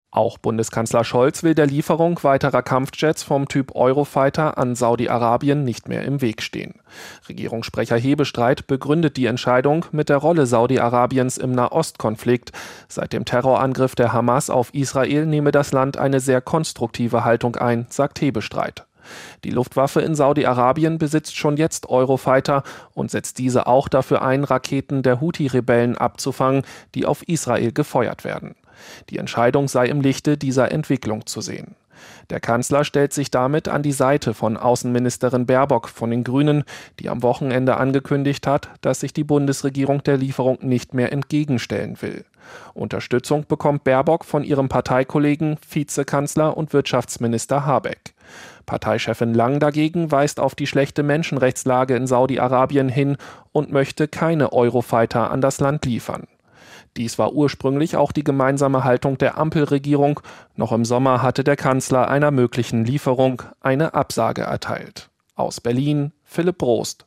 Auch Bundeskanzler Scholz will der Lieferung weiterer Kampfjets vom Typ Eurofighter an Saudi-Arabien nicht mehr im Weg stehen. Regierungssprecher Hebestreit begründet die Entscheidung mit der Rolle Saudi-Arabiens im Nahostkonflikt. Seit dem Terrorangriff der Hamas auf Israel nehme das Land eine sehr konstruktive Haltung ein, sagt Hebestreit. Die Luftwaffe in Saudi-Arabien besitzt schon jetzt Eurofighter und setzt diese auch dafür ein, Raketen der Houthi-Rebellen abzufangen, die auf Israel gefeuert werden. Die Entscheidung sei im Lichte dieser Entwicklung zu sehen. Der Kanzler stellt sich damit an die Seite von Außenministerin Baerbock von den Grünen, die am Wochenende angekündigt hat, dass sich die Bundesregierung der Lieferung nicht mehr entgegenstellen will. Unterstützung bekommt Baerbock von ihrem Parteikollegen, Vizekanzler und Wirtschaftsminister Habeck. Parteichefin Lang dagegen weist auf die schlechte Menschenrechtslage in Saudi-Arabien hin und möchte keine Eurofighter an das Land liefern. Dies war ursprünglich auch die gemeinsame Haltung der Ampelregierung. Noch im Sommer hatte der Kanzler einer möglichen Lieferung eine Absage erteilt. Aus Berlin, Philipp Brost.